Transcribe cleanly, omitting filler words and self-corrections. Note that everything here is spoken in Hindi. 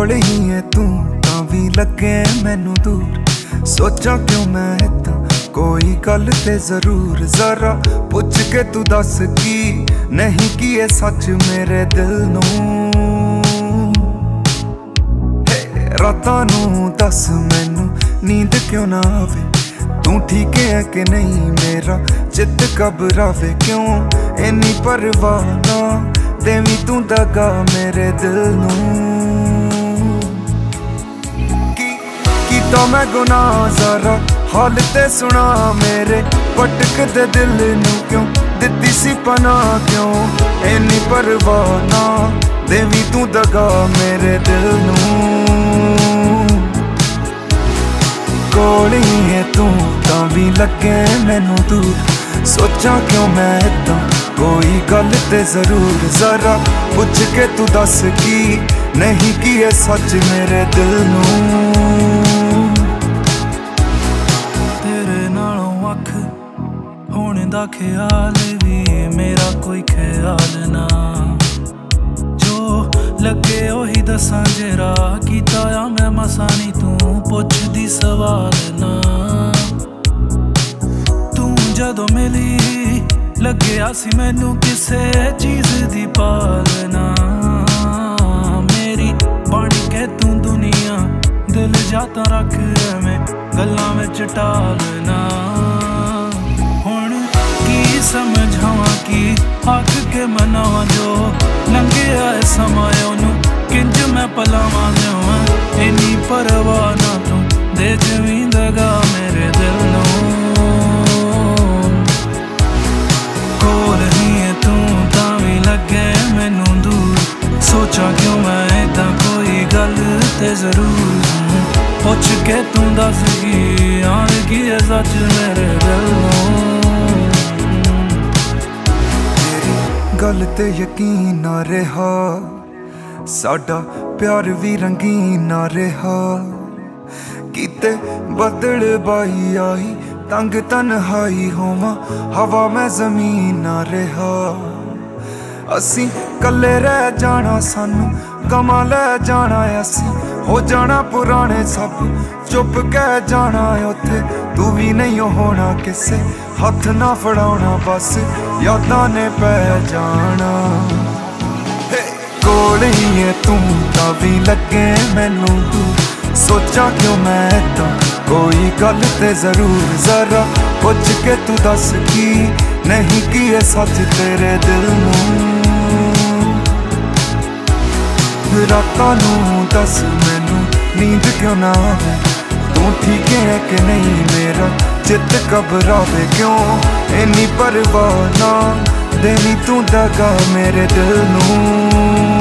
कोल ही है तू तां भी लगे मैनू दूर। सोचा क्यों मैं इदां कोई गल ते जरूर, जरा पुछ के तू दस की नहीं की है सच मेरे दिल नूं। रातां नूं दस मैनू नींद क्यों ना आवे, तू ठीक है कि नहीं मेरा चित घबरावे क्यों इन्नी परवाह ना देवी तू दगा मेरे दिल नूं। कीता मैं गुनाह जरा हाल ते सुना मेरे, भटक दे दिल नूं क्यों दित्ती सी पनाह क्यों इन्नी परवाह ना देवी तू दगा मेरे दिल नूं। कोल ही है तू तां भी लगे मैनू दूर। सोचा क्यों मैं इदां कोई गल ते जरूर, जरा पुछ के तू दस की नहीं की है सच मेरे दिल नूं। तेरे नालों अख होने दा ख्याल भी मेरा कोई ख्याल ना, जो लगे ओही दसां जेरा कीता आ मैं मसा नी तू पुछदी सवाल ना। तू जदों मिली लग्या सी मैनू किसे चीज दी पालना, मेरी बन के तू दुनिया दिल जाता रख मैं गल्लां विच टालना। हुण की समझावां की आख के मनावां जो लंघिया है समा ओनू किंज मैं पलावां जावां इन्नी परवाह ना तू दे जवीं दगा मेरे दिल नूं। कोल ही है तू तां भी लगे मैनू दूर। सोचा क्यों मैं इदां कोई गल ते जरूर, पुछ के तू दस की आन की है सच मेरे दिल नूं। गल ते यकीन ना रहा साडा प्यार भी रंगीन ना रहा, किते बदल बाई आई तंग तन्हाई होवां हवा मैं जमीन ना रहा। असी कल्ले रह जाना सानू गमा लै जाना, असी हो जाना पुराने सब चुप कह जाना उत्थे तू भी नहीं होना किसे हथ ना फड़ाउणा बस यादां ने पै जाना। कोल ही है तू तां भी लगे मैनू दूर। सोचा क्यों मैं इदां कोई गल ते जरूर, जरा पुछ के तू दस की नहीं की है सच तेरे दिल नूं। रातां नूं दस मैनू नींद क्यों ना आवे, तू ठीक है कि नहीं मेरा चित घबरावे क्यों इन्नी परवाह ना देनी तू दगा मेरे दिल नूं।